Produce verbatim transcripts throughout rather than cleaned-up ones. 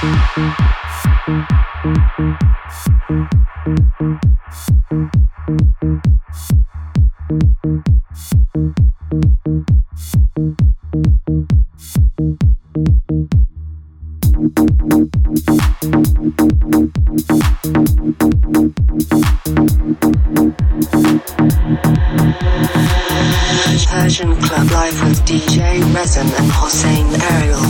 Persian Club Live with D J Resin and Hossein Ariel.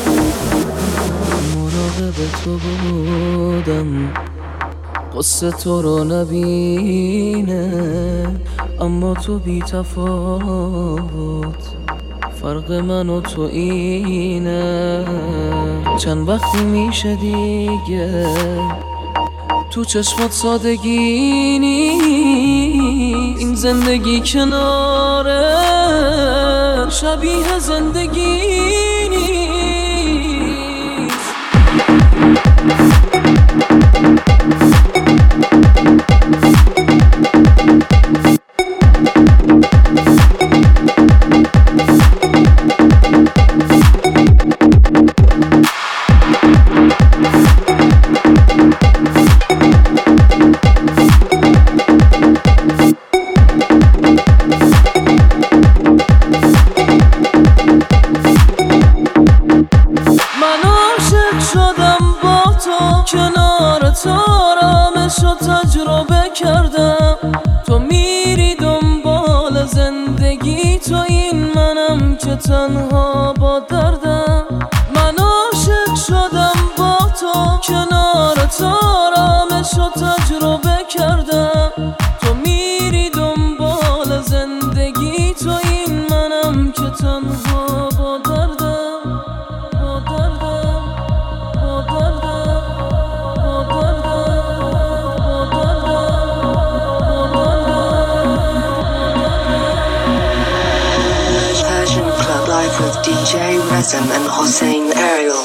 مراقب تو بودم قصه تو رو نبینه، اما تو بی تفاوت فرق من و تو اینه. چند وقتی میشه دیگه تو چشمات سادگی نیست، این زندگی کناره شبیه زندگی نیست. کنار تو آرامشو تجربه کردم، تو میری دنبال زندگی، تو این منم که تنها با دردم. من عاشق شدم با تو، کنار تو آرامشو تجربه کردم، تو میری دنبال زندگی، تو این منم که تنها با دردم، با دردم، با دردم. With D J Resin and Hossein Ariel.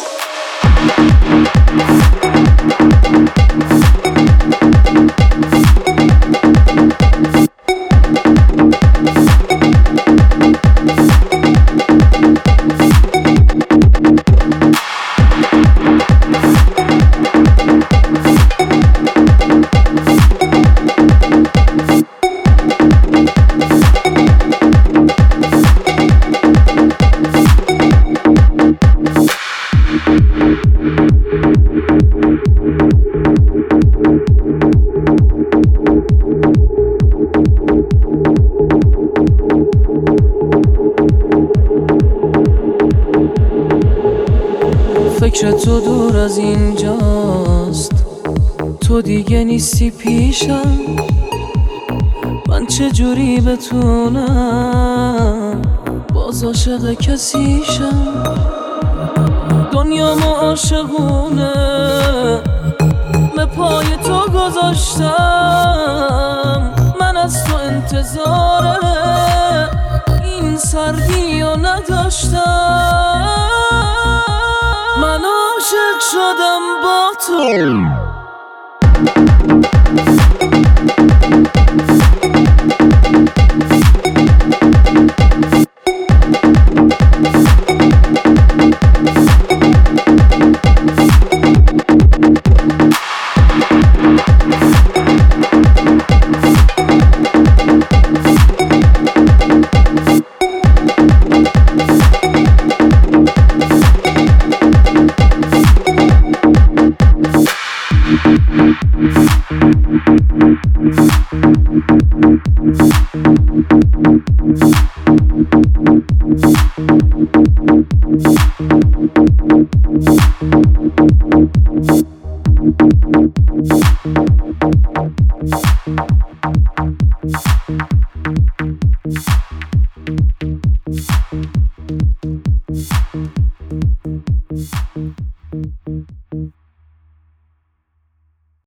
فکر تو دور از اینجاست، تو دیگه نیستی پیشم، من چجوری بتونم باز عاشق کسیشم. دنیا ما عاشقونه به پای تو گذاشتم، من از تو انتظار این سردی رو نداشتم. من عاشق شدم با تو. Thank you.